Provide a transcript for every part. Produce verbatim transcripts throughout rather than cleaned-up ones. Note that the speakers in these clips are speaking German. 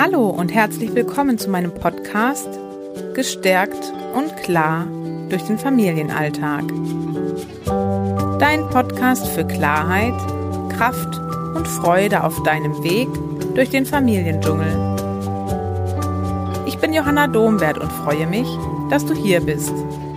Hallo und herzlich willkommen zu meinem Podcast Gestärkt und klar durch den Familienalltag. Dein Podcast für Klarheit, Kraft und Freude auf deinem Weg durch den Familiendschungel. Ich bin Johanna Domwert und freue mich, dass du hier bist.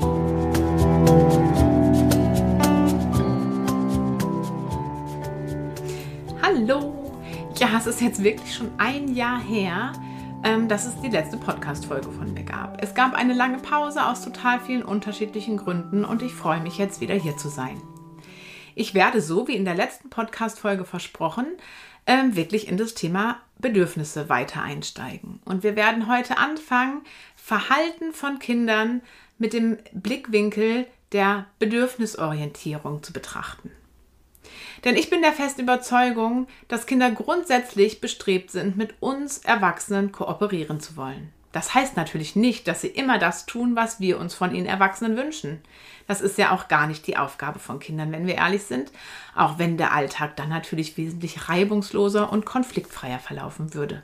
Hallo! Ja, es ist jetzt wirklich schon ein Jahr her, ähm, dass es die letzte Podcast-Folge von mir gab. Es gab eine lange Pause aus total vielen unterschiedlichen Gründen und ich freue mich jetzt wieder hier zu sein. Ich werde, so wie in der letzten Podcast-Folge versprochen, ähm, wirklich in das Thema Bedürfnisse weiter einsteigen. Und wir werden heute anfangen, Verhalten von Kindern mit dem Blickwinkel der Bedürfnisorientierung zu betrachten. Denn ich bin der festen Überzeugung, dass Kinder grundsätzlich bestrebt sind, mit uns Erwachsenen kooperieren zu wollen. Das heißt natürlich nicht, dass sie immer das tun, was wir uns von ihnen Erwachsenen wünschen. Das ist ja auch gar nicht die Aufgabe von Kindern, wenn wir ehrlich sind, auch wenn der Alltag dann natürlich wesentlich reibungsloser und konfliktfreier verlaufen würde.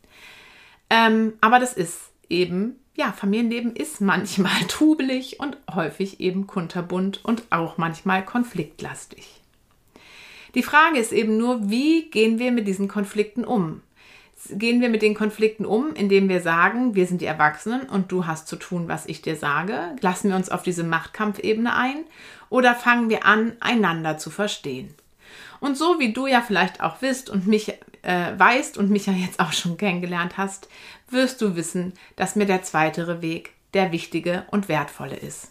Ähm, aber das ist eben, ja, Familienleben ist manchmal trubelig und häufig eben kunterbunt und auch manchmal konfliktlastig. Die Frage ist eben nur, wie gehen wir mit diesen Konflikten um? Gehen wir mit den Konflikten um, indem wir sagen, wir sind die Erwachsenen und du hast zu tun, was ich dir sage? Lassen wir uns auf diese Machtkampfebene ein? Oder fangen wir an, einander zu verstehen? Und so wie du ja vielleicht auch wisst und mich äh, weißt und mich ja jetzt auch schon kennengelernt hast, wirst du wissen, dass mir der zweite Weg der wichtige und wertvolle ist.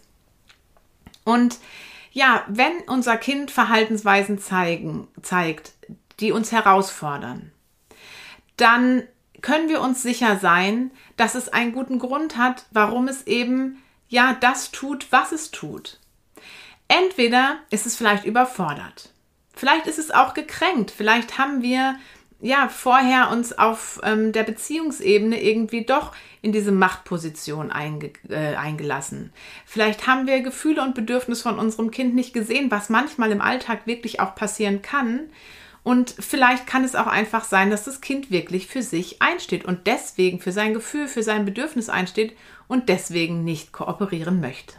Und ja, wenn unser Kind Verhaltensweisen zeigen, zeigt, die uns herausfordern, dann können wir uns sicher sein, dass es einen guten Grund hat, warum es eben ja das tut, was es tut. Entweder ist es vielleicht überfordert, vielleicht ist es auch gekränkt, vielleicht haben wir ja vorher uns auf ähm, der Beziehungsebene irgendwie doch in diese Machtposition einge, äh, eingelassen. Vielleicht haben wir Gefühle und Bedürfnisse von unserem Kind nicht gesehen, was manchmal im Alltag wirklich auch passieren kann. Und vielleicht kann es auch einfach sein, dass das Kind wirklich für sich einsteht und deswegen für sein Gefühl, für sein Bedürfnis einsteht und deswegen nicht kooperieren möchte.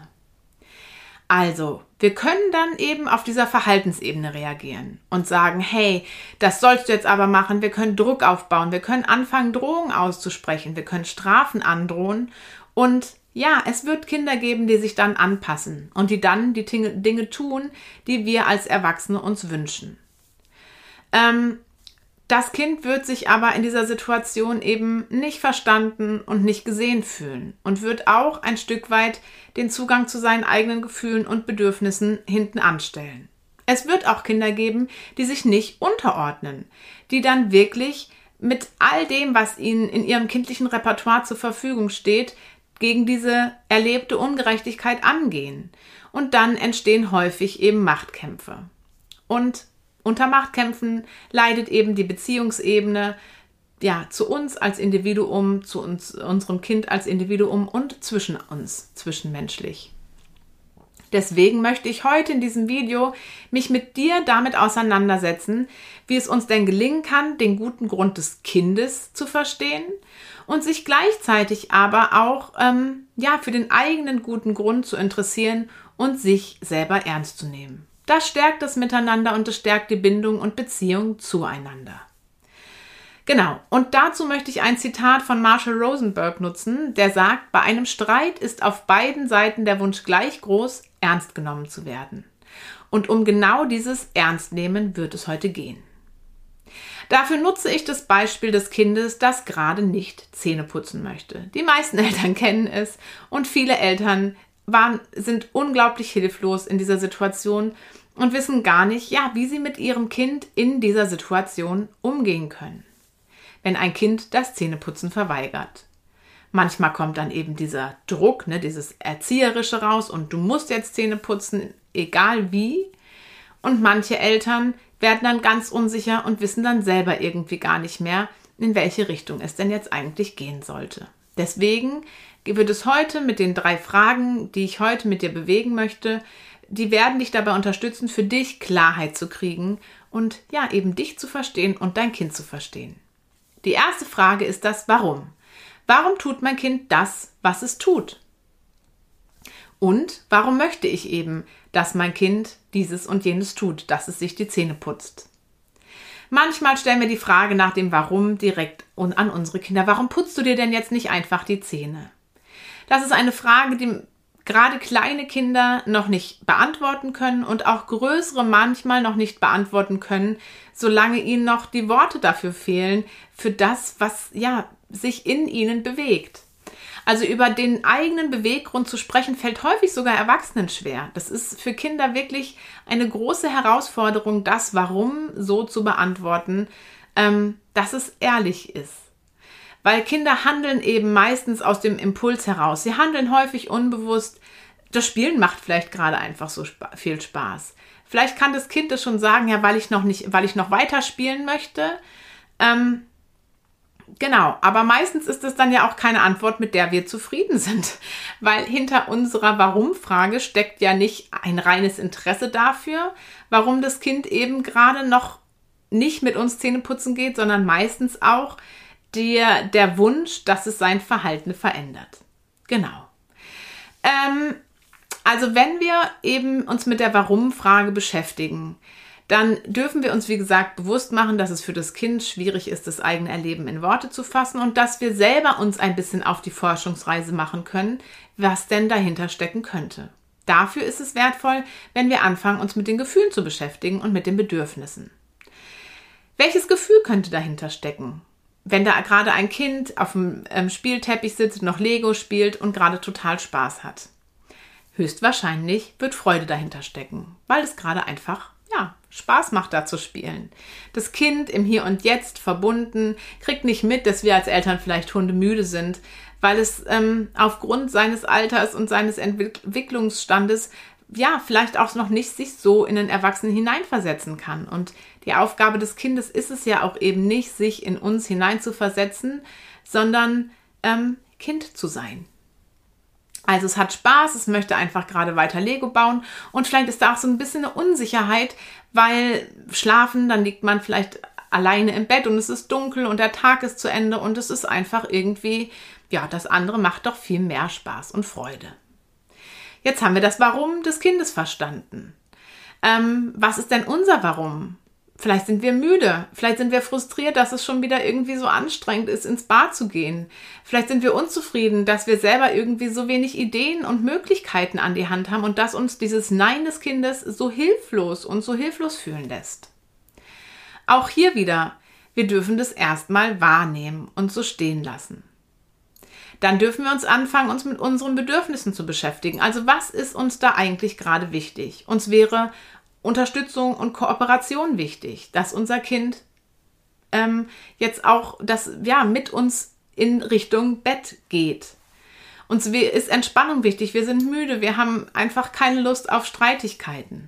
Also, wir können dann eben auf dieser Verhaltensebene reagieren und sagen, hey, das sollst du jetzt aber machen, wir können Druck aufbauen, wir können anfangen, Drohungen auszusprechen, wir können Strafen androhen und ja, es wird Kinder geben, die sich dann anpassen und die dann die Dinge tun, die wir als Erwachsene uns wünschen. Ähm, Das Kind wird sich aber in dieser Situation eben nicht verstanden und nicht gesehen fühlen und wird auch ein Stück weit den Zugang zu seinen eigenen Gefühlen und Bedürfnissen hinten anstellen. Es wird auch Kinder geben, die sich nicht unterordnen, die dann wirklich mit all dem, was ihnen in ihrem kindlichen Repertoire zur Verfügung steht, gegen diese erlebte Ungerechtigkeit angehen. Und dann entstehen häufig eben Machtkämpfe. Und unter Machtkämpfen leidet eben die Beziehungsebene ja, zu uns als Individuum, zu uns, unserem Kind als Individuum und zwischen uns, zwischenmenschlich. Deswegen möchte ich heute in diesem Video mich mit dir damit auseinandersetzen, wie es uns denn gelingen kann, den guten Grund des Kindes zu verstehen und sich gleichzeitig aber auch ähm, ja, für den eigenen guten Grund zu interessieren und sich selber ernst zu nehmen. Das stärkt das Miteinander und es stärkt die Bindung und Beziehung zueinander. Genau, und dazu möchte ich ein Zitat von Marshall Rosenberg nutzen, der sagt, bei einem Streit ist auf beiden Seiten der Wunsch gleich groß, ernst genommen zu werden. Und um genau dieses Ernstnehmen wird es heute gehen. Dafür nutze ich das Beispiel des Kindes, das gerade nicht Zähne putzen möchte. Die meisten Eltern kennen es und viele Eltern waren, sind unglaublich hilflos in dieser Situation und wissen gar nicht, ja, wie sie mit ihrem Kind in dieser Situation umgehen können, wenn ein Kind das Zähneputzen verweigert. Manchmal kommt dann eben dieser Druck, ne, dieses Erzieherische raus und du musst jetzt Zähne putzen, egal wie. Und manche Eltern werden dann ganz unsicher und wissen dann selber irgendwie gar nicht mehr, in welche Richtung es denn jetzt eigentlich gehen sollte. Deswegen wird es heute mit den drei Fragen, die ich heute mit dir bewegen möchte, die werden dich dabei unterstützen, für dich Klarheit zu kriegen und ja, eben dich zu verstehen und dein Kind zu verstehen. Die erste Frage ist das Warum. Warum tut mein Kind das, was es tut? Und warum möchte ich eben, dass mein Kind dieses und jenes tut, dass es sich die Zähne putzt? Manchmal stellen wir die Frage nach dem Warum direkt an unsere Kinder. Warum putzt du dir denn jetzt nicht einfach die Zähne? Das ist eine Frage, die gerade kleine Kinder noch nicht beantworten können und auch größere manchmal noch nicht beantworten können, solange ihnen noch die Worte dafür fehlen, für das, was ja sich in ihnen bewegt. Also über den eigenen Beweggrund zu sprechen, fällt häufig sogar Erwachsenen schwer. Das ist für Kinder wirklich eine große Herausforderung, das Warum so zu beantworten, ähm, dass es ehrlich ist. Weil Kinder handeln eben meistens aus dem Impuls heraus. Sie handeln häufig unbewusst. Das Spielen macht vielleicht gerade einfach so spa- viel Spaß. Vielleicht kann das Kind das schon sagen, ja, weil ich noch nicht, weil ich noch weiter spielen möchte. Ähm, Genau, aber meistens ist es dann ja auch keine Antwort, mit der wir zufrieden sind, weil hinter unserer Warum-Frage steckt ja nicht ein reines Interesse dafür, warum das Kind eben gerade noch nicht mit uns Zähne putzen geht, sondern meistens auch der, der Wunsch, dass es sein Verhalten verändert. Genau. Ähm, also wenn wir eben uns mit der Warum-Frage beschäftigen, dann dürfen wir uns, wie gesagt, bewusst machen, dass es für das Kind schwierig ist, das eigene Erleben in Worte zu fassen und dass wir selber uns ein bisschen auf die Forschungsreise machen können, was denn dahinter stecken könnte. Dafür ist es wertvoll, wenn wir anfangen, uns mit den Gefühlen zu beschäftigen und mit den Bedürfnissen. Welches Gefühl könnte dahinter stecken? Wenn da gerade ein Kind auf dem ähm, Spielteppich sitzt, noch Lego spielt und gerade total Spaß hat. Höchstwahrscheinlich wird Freude dahinter stecken, weil es gerade einfach ja, Spaß macht, da zu spielen. Das Kind im Hier und Jetzt verbunden, kriegt nicht mit, dass wir als Eltern vielleicht hundemüde sind, weil es ähm, aufgrund seines Alters und seines Entwicklungsstandes ja vielleicht auch noch nicht sich so in den Erwachsenen hineinversetzen kann. Und die Aufgabe des Kindes ist es ja auch eben nicht, sich in uns hineinzuversetzen, sondern ähm, Kind zu sein. Also es hat Spaß, es möchte einfach gerade weiter Lego bauen und vielleicht ist da auch so ein bisschen eine Unsicherheit, weil schlafen, dann liegt man vielleicht alleine im Bett und es ist dunkel und der Tag ist zu Ende und es ist einfach irgendwie, ja, das andere macht doch viel mehr Spaß und Freude. Jetzt haben wir das Warum des Kindes verstanden. Ähm, was ist denn unser Warum? Vielleicht sind wir müde, vielleicht sind wir frustriert, dass es schon wieder irgendwie so anstrengend ist, ins Bad zu gehen. Vielleicht sind wir unzufrieden, dass wir selber irgendwie so wenig Ideen und Möglichkeiten an die Hand haben und dass uns dieses Nein des Kindes so hilflos und so hilflos fühlen lässt. Auch hier wieder, wir dürfen das erstmal wahrnehmen und so stehen lassen. Dann dürfen wir uns anfangen, uns mit unseren Bedürfnissen zu beschäftigen. Also was ist uns da eigentlich gerade wichtig? Uns wäre Unterstützung und Kooperation wichtig, dass unser Kind ähm, jetzt auch das, ja, mit uns in Richtung Bett geht. Uns ist Entspannung wichtig, wir sind müde, wir haben einfach keine Lust auf Streitigkeiten.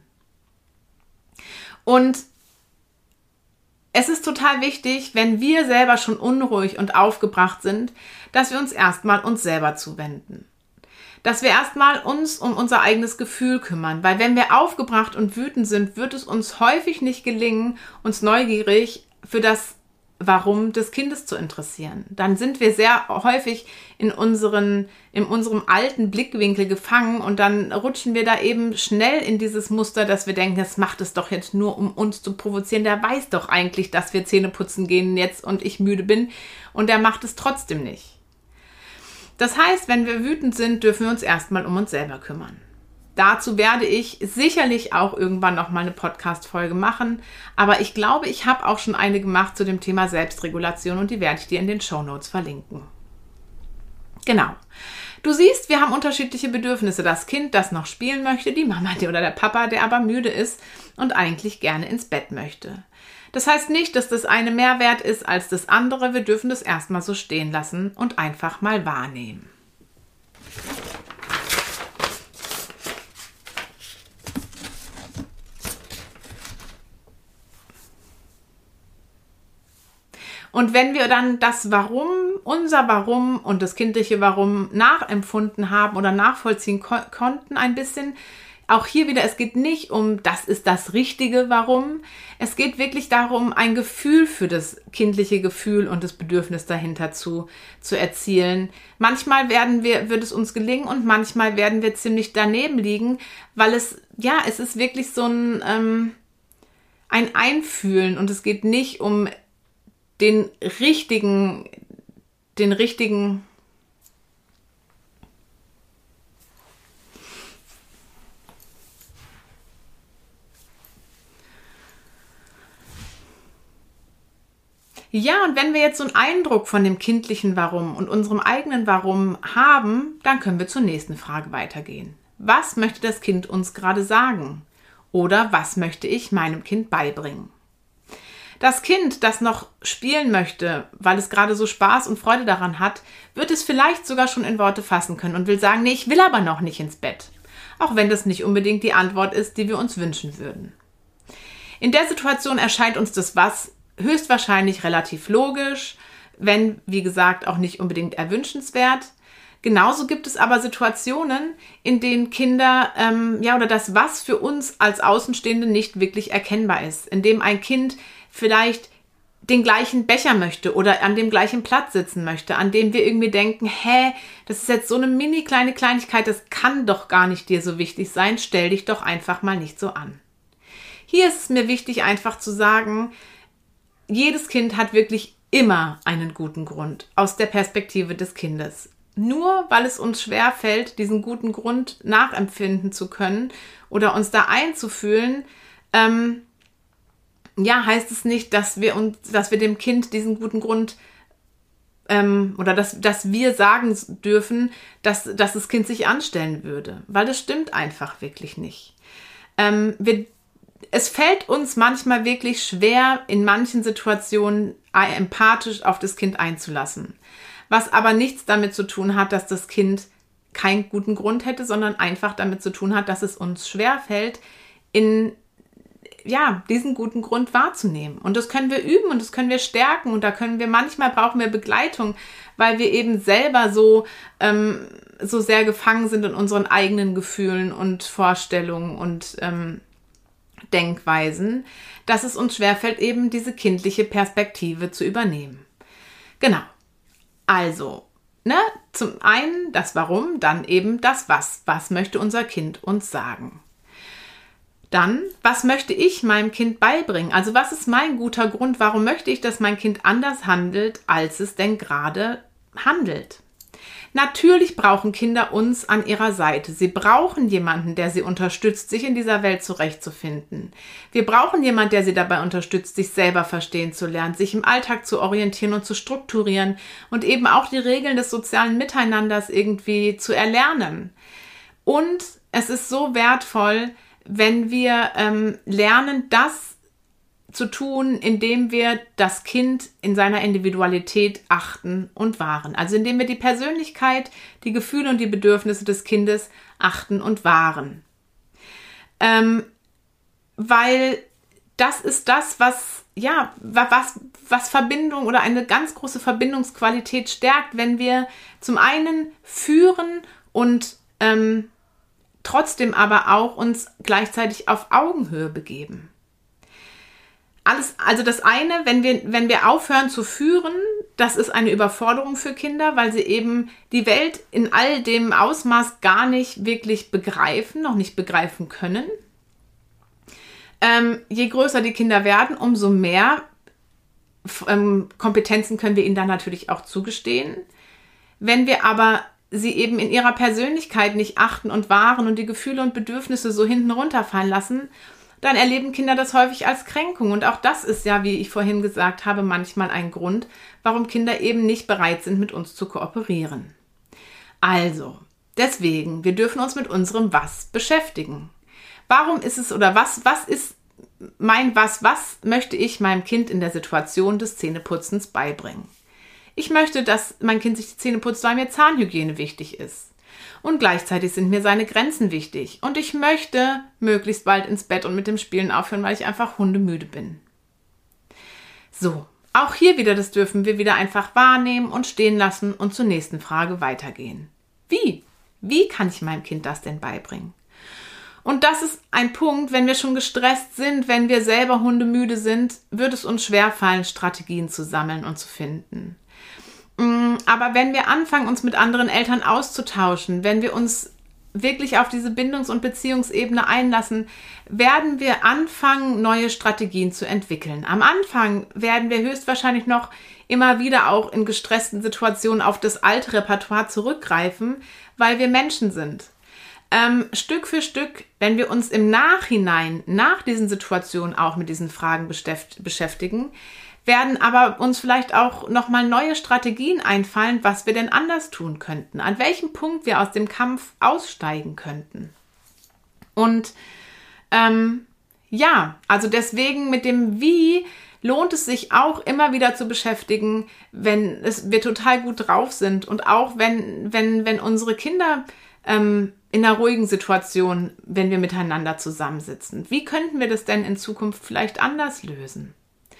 Und es ist total wichtig, wenn wir selber schon unruhig und aufgebracht sind, dass wir uns erstmal uns selber zuwenden. Dass wir erstmal uns um unser eigenes Gefühl kümmern, weil wenn wir aufgebracht und wütend sind, wird es uns häufig nicht gelingen, uns neugierig für das Warum des Kindes zu interessieren. Dann sind wir sehr häufig in unseren, in unserem alten Blickwinkel gefangen und dann rutschen wir da eben schnell in dieses Muster, dass wir denken, das macht es doch jetzt nur, um uns zu provozieren. Der weiß doch eigentlich, dass wir Zähne putzen gehen jetzt und ich müde bin und der macht es trotzdem nicht. Das heißt, wenn wir wütend sind, dürfen wir uns erstmal um uns selber kümmern. Dazu werde ich sicherlich auch irgendwann noch mal eine Podcast-Folge machen, aber ich glaube, ich habe auch schon eine gemacht zu dem Thema Selbstregulation und die werde ich dir in den Shownotes verlinken. Genau. Du siehst, wir haben unterschiedliche Bedürfnisse. Das Kind, das noch spielen möchte, die Mama oder der Papa, der aber müde ist und eigentlich gerne ins Bett möchte. Das heißt nicht, dass das eine mehr wert ist als das andere. Wir dürfen das erstmal so stehen lassen und einfach mal wahrnehmen. Und wenn wir dann das Warum, unser Warum und das kindliche Warum nachempfunden haben oder nachvollziehen ko- konnten ein bisschen, Auch hier wieder, es geht nicht um, das ist das richtige Warum. Es geht wirklich darum, ein Gefühl für das kindliche Gefühl und das Bedürfnis dahinter zu, zu erzielen. Manchmal werden wir, wird es uns gelingen und manchmal werden wir ziemlich daneben liegen, weil es, ja, es ist wirklich so ein, ähm, ein Einfühlen und es geht nicht um den richtigen, den richtigen, ja, und wenn wir jetzt so einen Eindruck von dem kindlichen Warum und unserem eigenen Warum haben, dann können wir zur nächsten Frage weitergehen. Was möchte das Kind uns gerade sagen? Oder was möchte ich meinem Kind beibringen? Das Kind, das noch spielen möchte, weil es gerade so Spaß und Freude daran hat, wird es vielleicht sogar schon in Worte fassen können und will sagen, nee, ich will aber noch nicht ins Bett. Auch wenn das nicht unbedingt die Antwort ist, die wir uns wünschen würden. In der Situation erscheint uns das Was höchstwahrscheinlich relativ logisch, wenn, wie gesagt, auch nicht unbedingt erwünschenswert. Genauso gibt es aber Situationen, in denen Kinder, ähm, ja, oder das Was für uns als Außenstehende nicht wirklich erkennbar ist, in dem ein Kind vielleicht den gleichen Becher möchte oder an dem gleichen Platz sitzen möchte, an dem wir irgendwie denken, hä, das ist jetzt so eine mini kleine Kleinigkeit, das kann doch gar nicht dir so wichtig sein, stell dich doch einfach mal nicht so an. Hier ist es mir wichtig, einfach zu sagen, jedes Kind hat wirklich immer einen guten Grund aus der Perspektive des Kindes. Nur weil es uns schwerfällt, diesen guten Grund nachempfinden zu können oder uns da einzufühlen, ähm, ja, heißt es nicht, dass wir uns, dass wir dem Kind diesen guten Grund ähm, oder dass, dass wir sagen dürfen, dass, dass das Kind sich anstellen würde, weil das stimmt einfach wirklich nicht. Ähm, wir Es fällt uns manchmal wirklich schwer, in manchen Situationen empathisch auf das Kind einzulassen. Was aber nichts damit zu tun hat, dass das Kind keinen guten Grund hätte, sondern einfach damit zu tun hat, dass es uns schwerfällt, in, ja, diesen guten Grund wahrzunehmen. Und das können wir üben und das können wir stärken und da können wir, manchmal brauchen wir Begleitung, weil wir eben selber so, ähm, so sehr gefangen sind in unseren eigenen Gefühlen und Vorstellungen und ähm, Denkweisen, dass es uns schwerfällt, eben diese kindliche Perspektive zu übernehmen. Genau. Also, ne, zum einen das Warum, dann eben das Was. Was möchte unser Kind uns sagen? Dann, was möchte ich meinem Kind beibringen? Also, was ist mein guter Grund? Warum möchte ich, dass mein Kind anders handelt, als es denn gerade handelt? Natürlich brauchen Kinder uns an ihrer Seite. Sie brauchen jemanden, der sie unterstützt, sich in dieser Welt zurechtzufinden. Wir brauchen jemanden, der sie dabei unterstützt, sich selber verstehen zu lernen, sich im Alltag zu orientieren und zu strukturieren und eben auch die Regeln des sozialen Miteinanders irgendwie zu erlernen. Und es ist so wertvoll, wenn wir ähm, lernen, das zu tun, indem wir das Kind in seiner Individualität achten und wahren. Also indem wir die Persönlichkeit, die Gefühle und die Bedürfnisse des Kindes achten und wahren. Ähm, weil das ist das, was, ja, was, was Verbindung oder eine ganz große Verbindungsqualität stärkt, wenn wir zum einen führen und ähm, trotzdem aber auch uns gleichzeitig auf Augenhöhe begeben. Alles, also das eine, wenn wir, wenn wir aufhören zu führen, das ist eine Überforderung für Kinder, weil sie eben die Welt in all dem Ausmaß gar nicht wirklich begreifen, noch nicht begreifen können. Ähm, je größer die Kinder werden, umso mehr ähm, Kompetenzen können wir ihnen dann natürlich auch zugestehen. Wenn wir aber sie eben in ihrer Persönlichkeit nicht achten und wahren und die Gefühle und Bedürfnisse so hinten runterfallen lassen, dann erleben Kinder das häufig als Kränkung. Und auch das ist ja, wie ich vorhin gesagt habe, manchmal ein Grund, warum Kinder eben nicht bereit sind, mit uns zu kooperieren. Also, deswegen, wir dürfen uns mit unserem Was beschäftigen. Warum ist es oder was, was ist mein Was, was möchte ich meinem Kind in der Situation des Zähneputzens beibringen? Ich möchte, dass mein Kind sich die Zähne putzt, weil mir Zahnhygiene wichtig ist. Und gleichzeitig sind mir seine Grenzen wichtig. Und ich möchte möglichst bald ins Bett und mit dem Spielen aufhören, weil ich einfach hundemüde bin. So, auch hier wieder, das dürfen wir wieder einfach wahrnehmen und stehen lassen und zur nächsten Frage weitergehen. Wie? Wie kann ich meinem Kind das denn beibringen? Und das ist ein Punkt, wenn wir schon gestresst sind, wenn wir selber hundemüde sind, wird es uns schwerfallen, Strategien zu sammeln und zu finden. Aber wenn wir anfangen, uns mit anderen Eltern auszutauschen, wenn wir uns wirklich auf diese Bindungs- und Beziehungsebene einlassen, werden wir anfangen, neue Strategien zu entwickeln. Am Anfang werden wir höchstwahrscheinlich noch immer wieder auch in gestressten Situationen auf das alte Repertoire zurückgreifen, weil wir Menschen sind. Ähm, Stück für Stück, wenn wir uns im Nachhinein, nach diesen Situationen auch mit diesen Fragen beschäftigen, werden aber uns vielleicht auch nochmal neue Strategien einfallen, was wir denn anders tun könnten, an welchem Punkt wir aus dem Kampf aussteigen könnten. Und ähm, ja, also deswegen mit dem Wie lohnt es sich auch immer wieder zu beschäftigen, wenn es, wir total gut drauf sind und auch wenn, wenn, wenn unsere Kinder ähm, in einer ruhigen Situation, wenn wir miteinander zusammensitzen. Wie könnten wir das denn in Zukunft vielleicht anders lösen?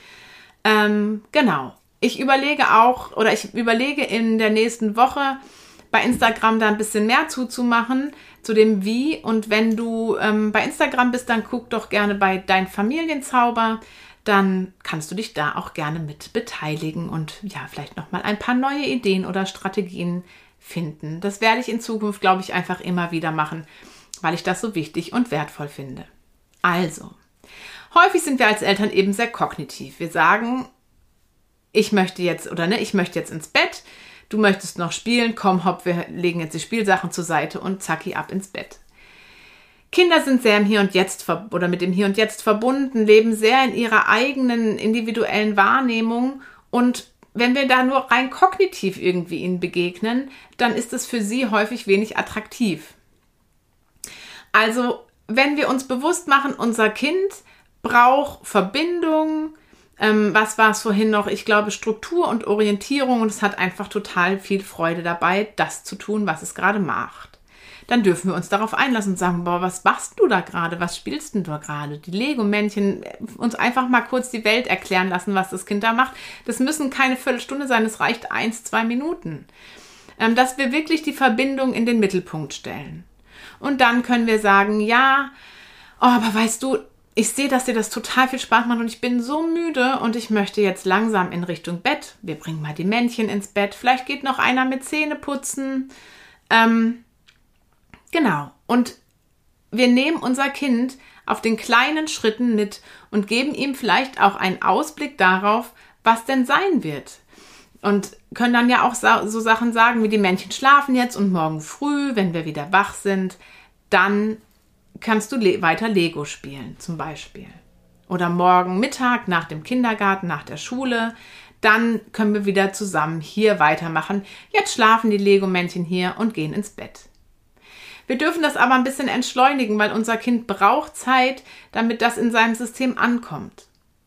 Ähm, genau. Ich überlege auch, oder ich überlege in der nächsten Woche bei Instagram da ein bisschen mehr zuzumachen, zu dem Wie. Und wenn du ähm, bei Instagram bist, dann guck doch gerne bei Dein Familienzauber. Dann kannst du dich da auch gerne mit beteiligen und ja, vielleicht nochmal ein paar neue Ideen oder Strategien finden. Das werde ich in Zukunft, glaube ich, einfach immer wieder machen, weil ich das so wichtig und wertvoll finde. Also, häufig sind wir als Eltern eben sehr kognitiv. Wir sagen, ich möchte jetzt oder ne, ich möchte jetzt ins Bett, du möchtest noch spielen, komm hopp, wir legen jetzt die Spielsachen zur Seite und zacki ab ins Bett. Kinder sind sehr im Hier und Jetzt ver- oder mit dem Hier und Jetzt verbunden, leben sehr in ihrer eigenen individuellen Wahrnehmung und wenn wir da nur rein kognitiv irgendwie ihnen begegnen, dann ist es für sie häufig wenig attraktiv. Also, wenn wir uns bewusst machen, unser Kind braucht Verbindung, ähm, was war es vorhin noch? Ich glaube Struktur und Orientierung und es hat einfach total viel Freude dabei, das zu tun, was es gerade macht. Dann dürfen wir uns darauf einlassen und sagen, boah, was machst du da gerade? Was spielst denn du gerade? Die Lego-Männchen, uns einfach mal kurz die Welt erklären lassen, was das Kind da macht. Das müssen keine Viertelstunde sein, es reicht eins, zwei Minuten. Ähm, dass wir wirklich die Verbindung in den Mittelpunkt stellen. Und dann können wir sagen, ja, oh, aber weißt du, ich sehe, dass dir das total viel Spaß macht und ich bin so müde und ich möchte jetzt langsam in Richtung Bett. Wir bringen mal die Männchen ins Bett. Vielleicht geht noch einer mit Zähne putzen. Ähm, genau. Und wir nehmen unser Kind auf den kleinen Schritten mit und geben ihm vielleicht auch einen Ausblick darauf, was denn sein wird. Und können dann ja auch so Sachen sagen, wie die Männchen schlafen jetzt und morgen früh, wenn wir wieder wach sind, dann kannst du le- weiter Lego spielen zum Beispiel. Oder morgen Mittag nach dem Kindergarten, nach der Schule, dann können wir wieder zusammen hier weitermachen. Jetzt schlafen die Lego-Männchen hier und gehen ins Bett. Wir dürfen das aber ein bisschen entschleunigen, weil unser Kind braucht Zeit, damit das in seinem System ankommt.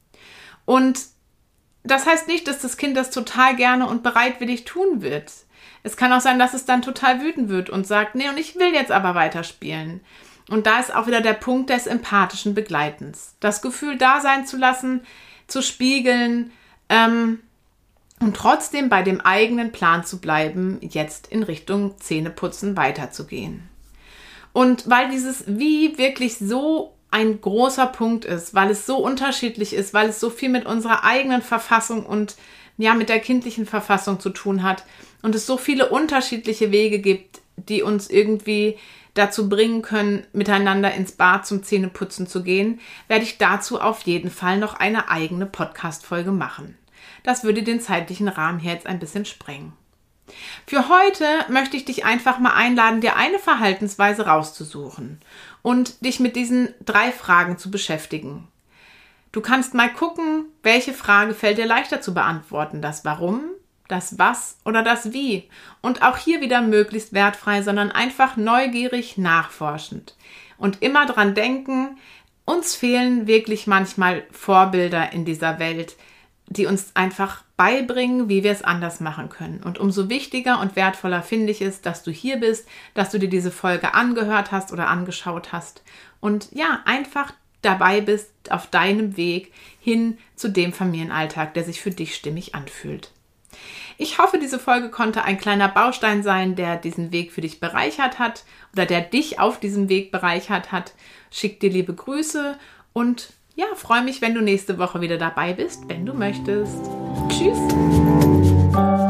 Und das heißt nicht, dass das Kind das total gerne und bereitwillig tun wird. Es kann auch sein, dass es dann total wütend wird und sagt, nee, und ich will jetzt aber weiterspielen. Und da ist auch wieder der Punkt des empathischen Begleitens. Das Gefühl da sein zu lassen, zu spiegeln ähm, und trotzdem bei dem eigenen Plan zu bleiben, jetzt in Richtung Zähneputzen weiterzugehen. Und weil dieses Wie wirklich so ein großer Punkt ist, weil es so unterschiedlich ist, weil es so viel mit unserer eigenen Verfassung und ja mit der kindlichen Verfassung zu tun hat und es so viele unterschiedliche Wege gibt, die uns irgendwie dazu bringen können, miteinander ins Bad zum Zähneputzen zu gehen, werde ich dazu auf jeden Fall noch eine eigene Podcast-Folge machen. Das würde den zeitlichen Rahmen hier jetzt ein bisschen sprengen. Für heute möchte ich dich einfach mal einladen, dir eine Verhaltensweise rauszusuchen und dich mit diesen drei Fragen zu beschäftigen. Du kannst mal gucken, welche Frage fällt dir leichter zu beantworten, das Warum, das Was oder das Wie. Und auch hier wieder möglichst wertfrei, sondern einfach neugierig nachforschend. Und immer dran denken, uns fehlen wirklich manchmal Vorbilder in dieser Welt, die uns einfach beibringen, wie wir es anders machen können. Und umso wichtiger und wertvoller finde ich es, dass du hier bist, dass du dir diese Folge angehört hast oder angeschaut hast und ja, einfach dabei bist auf deinem Weg hin zu dem Familienalltag, der sich für dich stimmig anfühlt. Ich hoffe, diese Folge konnte ein kleiner Baustein sein, der diesen Weg für dich bereichert hat oder der dich auf diesem Weg bereichert hat. Schick dir liebe Grüße und ja, freue mich, wenn du nächste Woche wieder dabei bist, wenn du möchtest. Tschüss!